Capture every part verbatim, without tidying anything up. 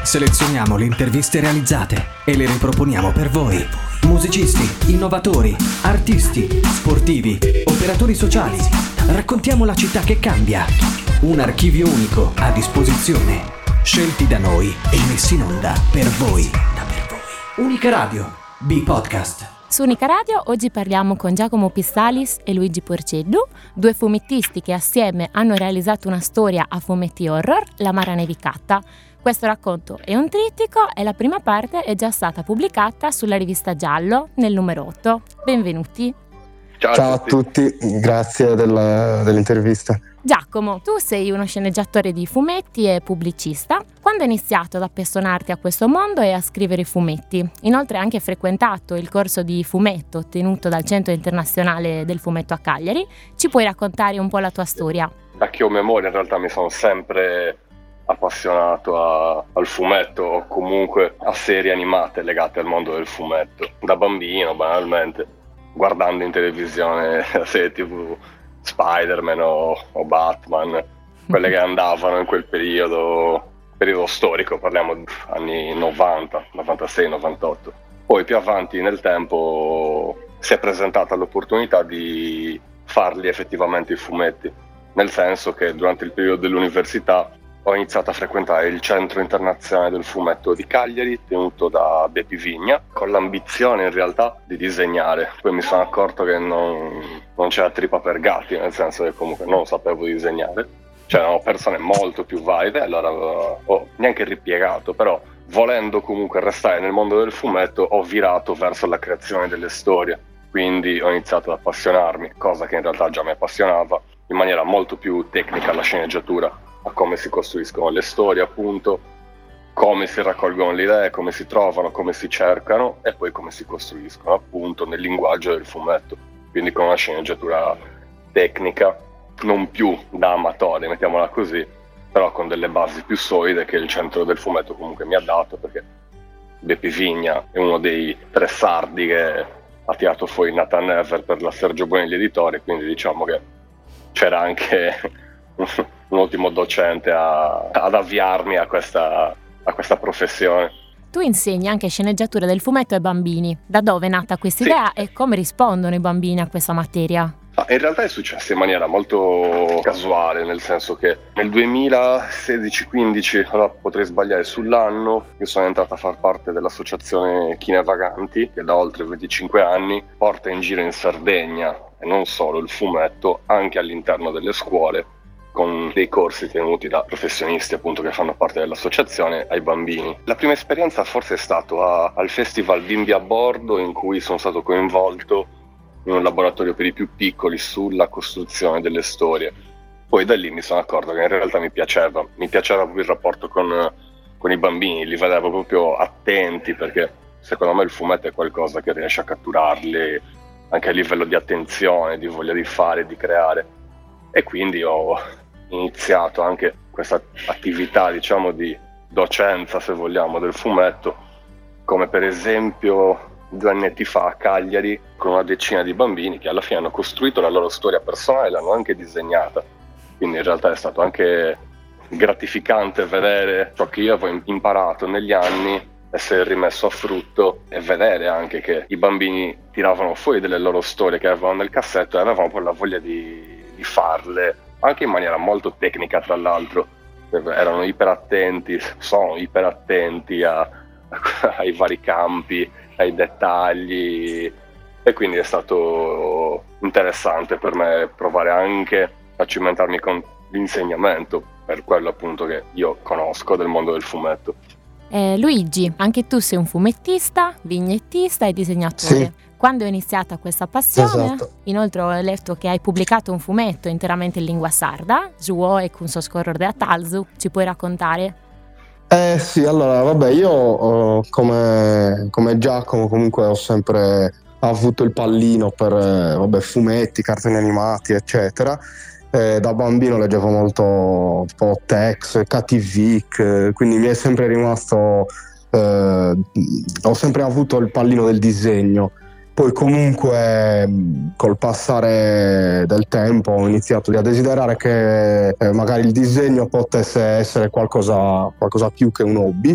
Selezioniamo le interviste realizzate e le riproponiamo per voi. Musicisti, innovatori, artisti, sportivi, operatori sociali. Raccontiamo la città che cambia. Un archivio unico a disposizione. Scelti da noi e messi in onda per voi. Unica Radio, B-Podcast. Su Unica Radio oggi parliamo con Giacomo Pistalis e Luigi Porceddu, due fumettisti che assieme hanno realizzato una storia a fumetti horror, La Mara Nevicata. Questo racconto è un trittico e la prima parte è già stata pubblicata sulla rivista Giallo nel numero otto. Benvenuti. Ciao, Ciao a tutti, a tutti. Grazie della, dell'intervista. Giacomo, tu sei uno sceneggiatore di fumetti e pubblicista. Quando hai iniziato ad appassionarti a questo mondo e a scrivere fumetti? Inoltre hai anche frequentato il corso di fumetto tenuto dal Centro Internazionale del Fumetto a Cagliari. Ci puoi raccontare un po' la tua storia? Da che ho memoria in realtà mi sono sempre appassionato a, al fumetto o comunque a serie animate legate al mondo del fumetto. Da bambino, banalmente, guardando in televisione serie tivù Spider-Man o, o Batman, quelle che andavano in quel periodo, periodo storico, parliamo di anni novanta, novantasei novantotto. Poi più avanti nel tempo si è presentata l'opportunità di farli effettivamente i fumetti, nel senso che durante il periodo dell'università ho iniziato a frequentare il Centro Internazionale del Fumetto di Cagliari, tenuto da Bepi Vigna, con l'ambizione in realtà di disegnare. Poi mi sono accorto che non, non c'era trippa per gatti, nel senso che comunque non sapevo disegnare. C'erano persone molto più valide, allora ho neanche ripiegato, però volendo comunque restare nel mondo del fumetto ho virato verso la creazione delle storie. Quindi ho iniziato ad appassionarmi, cosa che in realtà già mi appassionava, in maniera molto più tecnica alla sceneggiatura, a come si costruiscono le storie, appunto, come si raccolgono le idee, come si trovano, come si cercano e poi come si costruiscono, appunto, nel linguaggio del fumetto. Quindi con una sceneggiatura tecnica, non più da amatore, mettiamola così, però con delle basi più solide che il Centro del Fumetto comunque mi ha dato, perché Bepi Vigna è uno dei tre sardi che ha tirato fuori Nathan Never per la Sergio Bonelli Editore, quindi diciamo che c'era anche un ottimo docente a, ad avviarmi a questa, a questa professione. Tu insegni anche sceneggiatura del fumetto ai bambini. Da dove è nata questa Sì. idea e come rispondono i bambini a questa materia? In realtà è successo in maniera molto casuale, nel senso che nel duemilasedici quindici, allora potrei sbagliare sull'anno, io sono entrato a far parte dell'associazione Chine Vaganti, che da oltre venticinque anni porta in giro in Sardegna, e non solo il fumetto, anche all'interno delle scuole, con dei corsi tenuti da professionisti appunto che fanno parte dell'associazione ai bambini. La prima esperienza forse è stato a, al Festival Bimbi a Bordo, in cui sono stato coinvolto in un laboratorio per i più piccoli sulla costruzione delle storie. Poi da lì mi sono accorto che in realtà mi piaceva, mi piaceva proprio il rapporto con, con i bambini, li vedevo proprio attenti, perché secondo me il fumetto è qualcosa che riesce a catturarli anche a livello di attenzione, di voglia di fare, di creare. E quindi ho iniziato anche questa attività, diciamo, di docenza, se vogliamo, del fumetto, come per esempio due annetti fa a Cagliari con una decina di bambini che alla fine hanno costruito la loro storia personale e l'hanno anche disegnata. Quindi in realtà è stato anche gratificante vedere ciò che io avevo imparato negli anni essere rimesso a frutto e vedere anche che i bambini tiravano fuori delle loro storie che avevano nel cassetto e avevano poi la voglia di di farle, anche in maniera molto tecnica tra l'altro, erano iperattenti, sono iperattenti a, a, ai vari campi, ai dettagli, e quindi è stato interessante per me provare anche a cimentarmi con l'insegnamento, per quello appunto che io conosco del mondo del fumetto. Eh, Luigi, anche tu sei un fumettista, vignettista e disegnatore. Sì. Quando è iniziata questa passione? Esatto. Inoltre ho letto che hai pubblicato un fumetto interamente in lingua sarda, Juo e Kunso Scorror de Atalzu. Ci puoi raccontare? Eh sì, allora vabbè, io oh, come, come Giacomo comunque ho sempre avuto il pallino per eh, vabbè, fumetti, cartoni animati, eccetera. Eh, da bambino leggevo molto Tex, K T V, quindi mi è sempre rimasto, eh, ho sempre avuto il pallino del disegno. Poi comunque col passare del tempo ho iniziato a desiderare che eh, magari il disegno potesse essere qualcosa, qualcosa più che un hobby,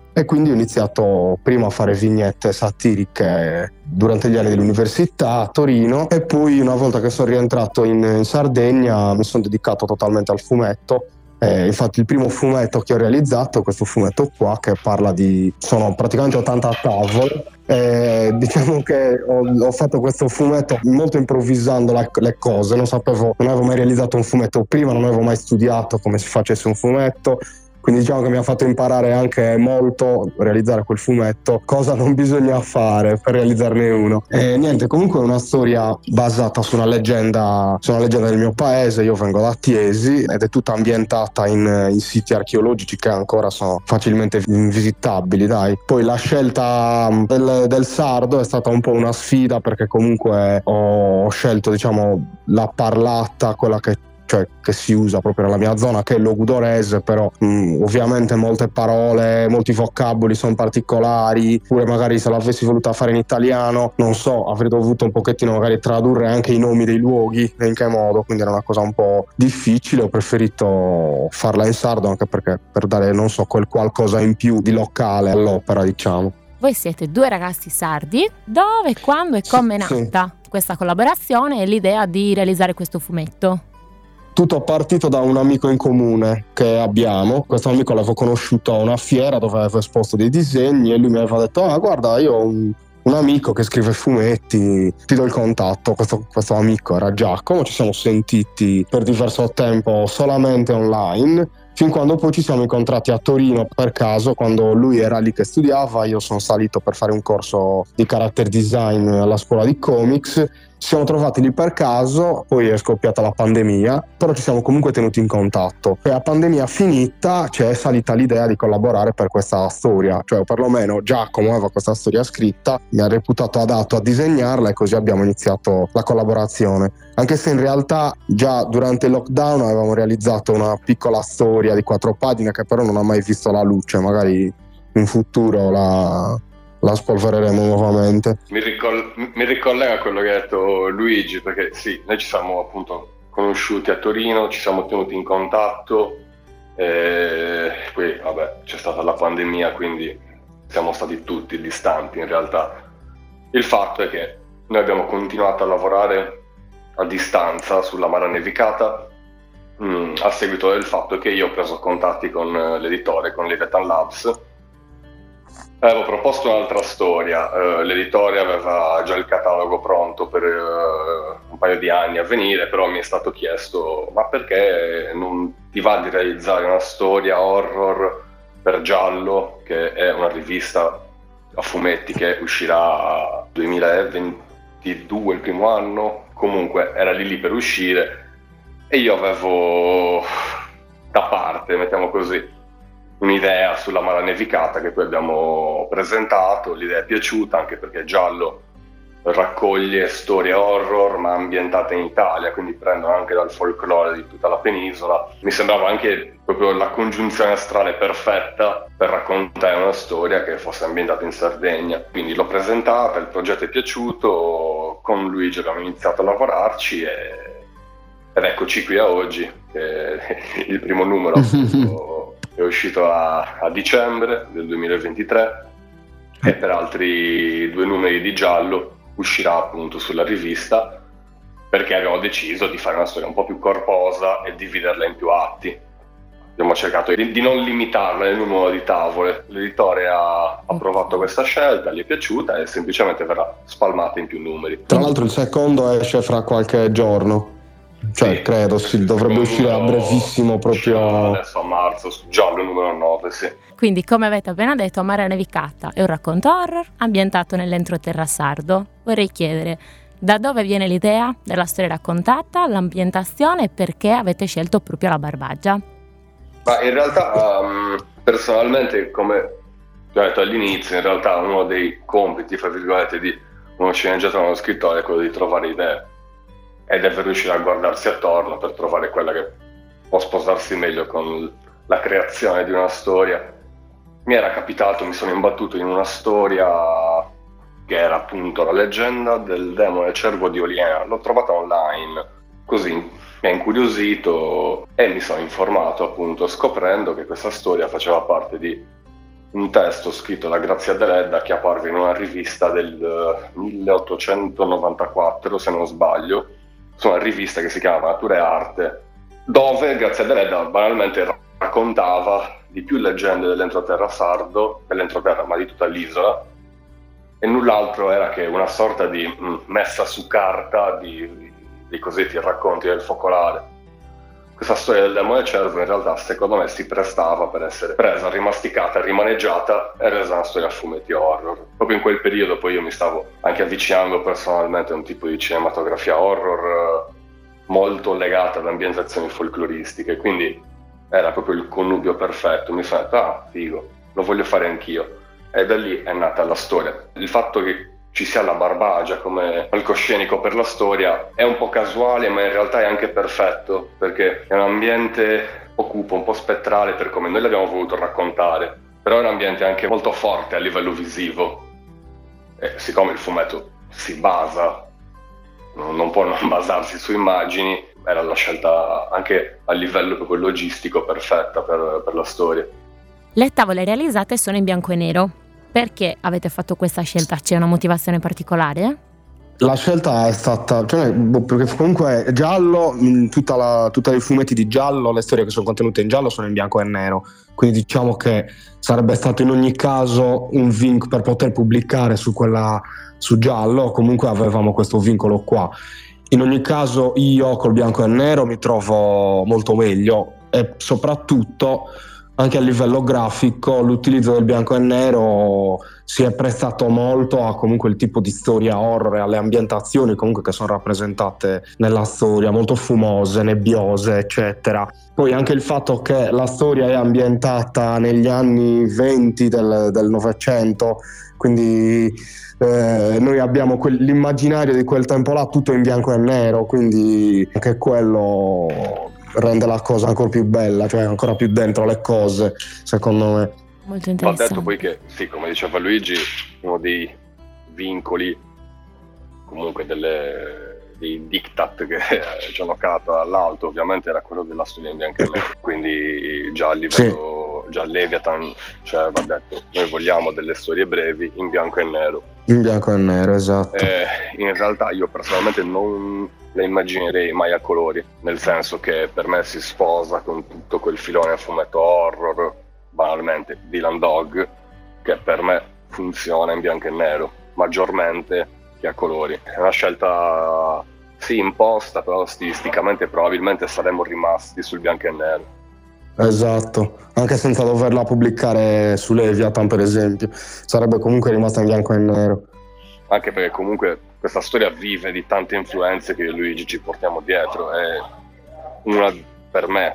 e quindi ho iniziato prima a fare vignette satiriche durante gli anni dell'università a Torino, e poi una volta che sono rientrato in, in Sardegna mi sono dedicato totalmente al fumetto. Eh, infatti il primo fumetto che ho realizzato è questo fumetto qua, che parla di, sono praticamente ottanta tavole. Eh, diciamo che ho, ho fatto questo fumetto molto improvvisando la, le cose, non sapevo, non avevo mai realizzato un fumetto prima, non avevo mai studiato come si facesse un fumetto, quindi diciamo che mi ha fatto imparare anche molto realizzare quel fumetto, cosa non bisogna fare per realizzarne uno. E niente, comunque è una storia basata su una leggenda, su una leggenda del mio paese. Io vengo da Tiesi ed è tutta ambientata in, in siti archeologici che ancora sono facilmente visitabili, dai. Poi la scelta del, del sardo è stata un po' una sfida, perché comunque ho scelto, diciamo, la parlata, quella che cioè che si usa proprio nella mia zona, che è l'ogudorese, però mh, ovviamente molte parole, molti vocaboli sono particolari, pure magari se l'avessi voluta fare in italiano, non so, avrei dovuto un pochettino magari tradurre anche i nomi dei luoghi e in che modo, quindi era una cosa un po' difficile. Ho preferito farla in sardo, anche perché per dare, non so, quel qualcosa in più di locale all'opera, diciamo. Voi siete due ragazzi sardi. Dove, quando e come è nata sì. questa collaborazione e l'idea di realizzare questo fumetto? Tutto è partito da un amico in comune che abbiamo. Questo amico l'avevo conosciuto a una fiera dove avevo esposto dei disegni, e lui mi aveva detto: ah, guarda, io ho un, un amico che scrive fumetti, ti do il contatto. Questo, questo amico era Giacomo. Ci siamo sentiti per diverso tempo solamente online, fin quando poi ci siamo incontrati a Torino per caso, quando lui era lì che studiava. Io sono salito per fare un corso di character design alla scuola di comics. Ci siamo trovati lì per caso, poi è scoppiata la pandemia, però ci siamo comunque tenuti in contatto. E la pandemia finita c'è salita l'idea di collaborare per questa storia, cioè perlomeno Giacomo aveva questa storia scritta, mi ha reputato adatto a disegnarla, e così abbiamo iniziato la collaborazione. Anche se in realtà già durante il lockdown avevamo realizzato una piccola storia di quattro pagine che però non ha mai visto la luce, magari in futuro la... la spolvereremo nuovamente. Mi, ricoll- mi ricollega a quello che ha detto Luigi, perché sì, noi ci siamo appunto conosciuti a Torino, ci siamo tenuti in contatto, e poi vabbè c'è stata la pandemia, quindi siamo stati tutti distanti in realtà. Il fatto è che noi abbiamo continuato a lavorare a distanza sulla Mara Nevicata mh, a seguito del fatto che io ho preso contatti con l'editore, con Leviathan Labs. Avevo proposto un'altra storia, uh, l'editore aveva già il catalogo pronto per uh, un paio di anni a venire, però mi è stato chiesto: ma perché non ti va di realizzare una storia horror per Giallo, che è una rivista a fumetti che uscirà duemilaventidue, il primo anno, comunque era lì lì per uscire, e io avevo da parte, mettiamo così, un'idea sulla Mara Nevicata che poi abbiamo presentato. L'idea è piaciuta, anche perché Giallo raccoglie storie horror ma ambientate in Italia, quindi prendono anche dal folklore di tutta la penisola. Mi sembrava anche proprio la congiunzione astrale perfetta per raccontare una storia che fosse ambientata in Sardegna, quindi l'ho presentata, il progetto è piaciuto, con Luigi abbiamo iniziato a lavorarci e... ed eccoci qui a oggi, che il primo numero appunto è uscito a, a dicembre del duemilaventitré, e per altri due numeri di Giallo uscirà appunto sulla rivista, perché abbiamo deciso di fare una storia un po' più corposa e dividerla in più atti. Abbiamo cercato di, di non limitarla nel numero di tavole. L'editore ha approvato questa scelta, gli è piaciuta e semplicemente verrà spalmata in più numeri. Tra l'altro il secondo esce fra qualche giorno. Cioè, sì, credo sì, dovrebbe uscire a brevissimo, proprio adesso a marzo, su Giallo numero nove, sì. Quindi, come avete appena detto, Mara Nevicata è un racconto horror ambientato nell'entroterra sardo. Vorrei chiedere: da dove viene l'idea della storia raccontata, l'ambientazione, e perché avete scelto proprio la Barbaggia? Ma in realtà, um, personalmente, come ti ho detto all'inizio, in realtà uno dei compiti, fra virgolette, di uno sceneggiatore e uno scrittore è quello di trovare idee, e deve riuscire a guardarsi attorno per trovare quella che può sposarsi meglio con la creazione di una storia. Mi era capitato, mi sono imbattuto in una storia che era appunto la leggenda del demone cervo di Oliena. L'ho trovata online, così mi ha incuriosito e mi sono informato, appunto, scoprendo che questa storia faceva parte di un testo scritto da Grazia Deledda che apparve in una rivista del milleottocentonovantaquattro, se non sbaglio, insomma una rivista che si chiama Natura e Arte, dove Grazia Deledda banalmente raccontava di più leggende dell'entroterra sardo, dell'entroterra ma di tutta l'isola, e null'altro era che una sorta di mh, messa su carta di, dei cosiddetti racconti del focolare. Questa storia del demone cervo in realtà secondo me si prestava per essere presa, rimasticata, rimaneggiata e resa una storia a fumetti horror. Proprio in quel periodo poi io mi stavo anche avvicinando personalmente a un tipo di cinematografia horror molto legata ad ambientazioni folcloristiche, quindi era proprio il connubio perfetto. Mi sono detto, ah, figo, lo voglio fare anch'io. E da lì è nata la storia. Il fatto che ci sia la Barbagia come palcoscenico per la storia è un po' casuale, ma in realtà è anche perfetto, perché è un ambiente un po' cupo, un po' spettrale per come noi l'abbiamo voluto raccontare, però è un ambiente anche molto forte a livello visivo. E siccome il fumetto si basa, non può non basarsi su immagini, era la scelta anche a livello proprio logistico perfetta per, per la storia. Le tavole realizzate sono in bianco e nero. Perché avete fatto questa scelta? C'è una motivazione particolare? La scelta è stata, cioè, perché comunque giallo, tutta la, tutti i fumetti di giallo, le storie che sono contenute in giallo sono in bianco e nero, quindi diciamo che sarebbe stato in ogni caso un vincolo per poter pubblicare su quella su giallo, comunque avevamo questo vincolo qua. In ogni caso io col bianco e nero mi trovo molto meglio e soprattutto anche a livello grafico l'utilizzo del bianco e nero si è prestato molto a comunque il tipo di storia horror e alle ambientazioni comunque che sono rappresentate nella storia, molto fumose, nebbiose, eccetera. Poi anche il fatto che la storia è ambientata negli anni venti del, del Novecento, quindi eh, noi abbiamo quel, l'immaginario di quel tempo là tutto in bianco e nero, quindi anche quello rende la cosa ancora più bella, cioè ancora più dentro le cose, secondo me. Molto interessante. Va detto poi che, sì, come diceva Luigi, uno dei vincoli, comunque delle, dei diktat che ci hanno calato dall'alto, ovviamente era quello della storia in bianco e nero, quindi già a livello, sì. Già Leviathan, cioè va detto, noi vogliamo delle storie brevi in bianco e nero. In bianco e nero, esatto. Eh, in realtà io personalmente non le immaginerei mai a colori, nel senso che per me si sposa con tutto quel filone a fumetto horror, banalmente Dylan Dog, che per me funziona in bianco e nero maggiormente che a colori. È una scelta sì imposta, però stilisticamente probabilmente saremmo rimasti sul bianco e nero. Esatto, anche senza doverla pubblicare su Leviathan per esempio, sarebbe comunque rimasta in bianco e nero. Anche perché comunque questa storia vive di tante influenze che io e Luigi ci portiamo dietro, è una per me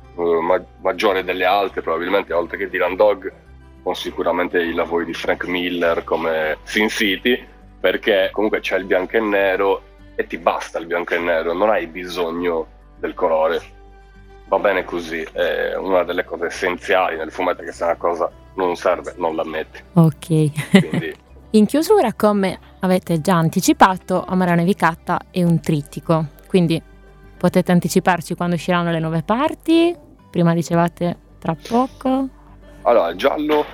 ma- maggiore delle altre probabilmente, oltre che Dylan Dog, con sicuramente i lavori di Frank Miller come Sin City, perché comunque c'è il bianco e nero e ti basta il bianco e nero, non hai bisogno del colore, va bene così. È una delle cose essenziali nel fumetto, che se una cosa non serve non la metti. Ok. Quindi in chiusura, come avete già anticipato, Amara Nevicata è un trittico, quindi potete anticiparci quando usciranno le nuove parti? Prima dicevate tra poco. Allora, il giallo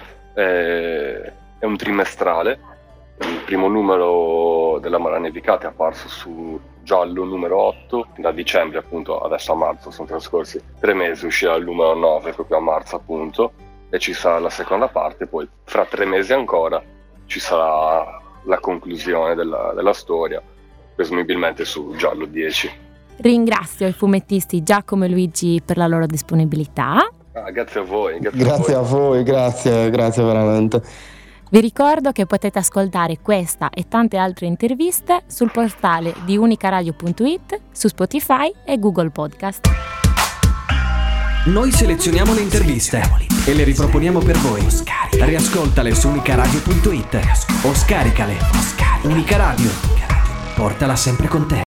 è, è un trimestrale. Il primo numero dell'Amara Nevicata è apparso su giallo numero otto, da dicembre appunto adesso a marzo sono trascorsi tre mesi, uscirà il numero nove proprio a marzo appunto, e ci sarà la seconda parte, poi fra tre mesi ancora ci sarà la conclusione della, della storia, presumibilmente su giallo dieci. Ringrazio i fumettisti Giacomo e Luigi per la loro disponibilità. Ah, grazie a voi. Grazie, grazie a voi, a voi grazie, grazie veramente. Vi ricordo che potete ascoltare questa e tante altre interviste sul portale di unicaradio punto it, su Spotify e Google Podcast. Noi selezioniamo le interviste e le riproponiamo per voi. Riascoltale su unicaradio punto it o scaricale. Unica Radio, portala sempre con te.